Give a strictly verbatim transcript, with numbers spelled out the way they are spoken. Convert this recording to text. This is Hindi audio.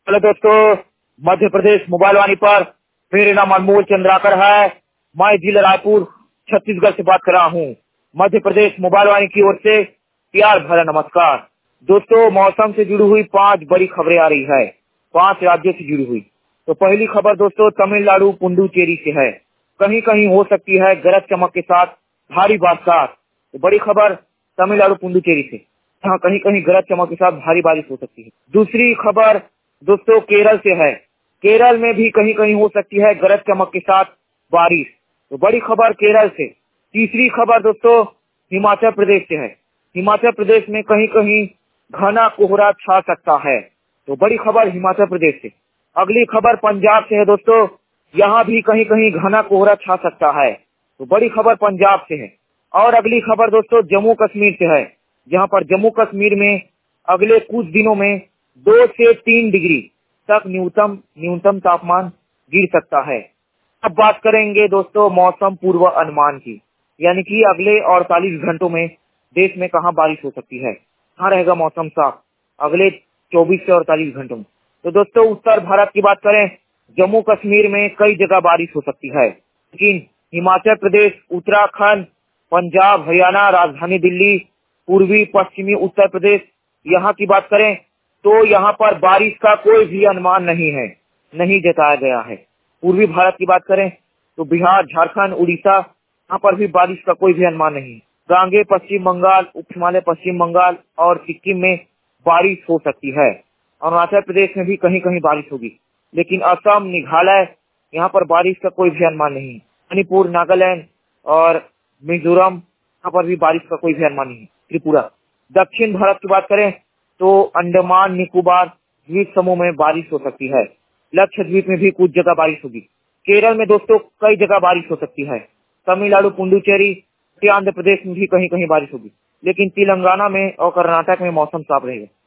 हेलो दोस्तों, मध्य प्रदेश मोबाइल वाणी पर मेरे नाम अनमोल चंद्राकर है। मैं जिला रायपुर छत्तीसगढ़ से बात कर रहा हूँ। मध्य प्रदेश मोबाइल वाणी की ओर से प्यार भरा नमस्कार। दोस्तों, मौसम से जुड़ी हुई पांच बड़ी खबरें आ रही है, पांच राज्यों से जुड़ी हुई। तो पहली खबर दोस्तों तमिलनाडु पुडुचेरी से है। कहीं कहीं हो सकती है गरज चमक के साथ भारी बरसात। तो बड़ी खबर तमिलनाडु पुडुचेरी से, जहाँ कहीं कहीं गरज चमक के साथ भारी बारिश हो सकती है। दूसरी खबर दोस्तों केरल से है। केरल में भी कहीं कहीं हो सकती है गरज चमक के साथ बारिश। तो बड़ी खबर केरल से। तीसरी खबर दोस्तों हिमाचल प्रदेश से है। हिमाचल प्रदेश में कहीं कहीं घना कोहरा छा सकता है। तो बड़ी खबर हिमाचल प्रदेश से। अगली खबर पंजाब से है दोस्तों, यहाँ भी कहीं कहीं घना कोहरा छा सकता है। तो बड़ी खबर पंजाब से है। और अगली खबर दोस्तों जम्मू कश्मीर से है, जहाँ पर जम्मू कश्मीर में अगले कुछ दिनों में दो से तीन डिग्री तक न्यूनतम न्यूनतम तापमान गिर सकता है। अब बात करेंगे दोस्तों मौसम पूर्व अनुमान की, यानी कि अगले अड़तालीस घंटों में देश में कहाँ बारिश हो सकती है, कहाँ रहेगा मौसम साफ अगले चौबीस से अड़तालीस घंटों में। तो दोस्तों उत्तर भारत की बात करें, जम्मू कश्मीर में कई जगह बारिश हो सकती है, लेकिन हिमाचल प्रदेश, उत्तराखंड, पंजाब, हरियाणा, राजधानी दिल्ली, पूर्वी पश्चिमी उत्तर प्रदेश, यहाँ की बात करें तो यहाँ पर बारिश का कोई भी अनुमान नहीं है, नहीं जताया गया है। पूर्वी भारत की बात करें तो बिहार, झारखंड, उड़ीसा, यहाँ पर भी बारिश का कोई भी अनुमान नहीं है। गांगे पश्चिम बंगाल, उप हिमालय पश्चिम बंगाल और सिक्किम में बारिश हो सकती है। अरुणाचल प्रदेश में भी कहीं कहीं बारिश होगी, लेकिन असम, मेघालय, यहाँ पर बारिश का कोई भी अनुमान नहीं है। मणिपुर, नागालैंड और मिजोरम, यहाँ पर भी बारिश का कोई भी अनुमान नहीं है। त्रिपुरा। दक्षिण भारत की बात करें तो अंडमान निकोबार द्वीप समूह में बारिश हो सकती है। लक्षद्वीप में भी कुछ जगह बारिश होगी। केरल में दोस्तों कई जगह बारिश हो सकती है। तमिलनाडु, पुडुचेरी, आंध्र प्रदेश में भी कहीं कहीं बारिश होगी, लेकिन तेलंगाना में और कर्नाटक में मौसम साफ रहेगा।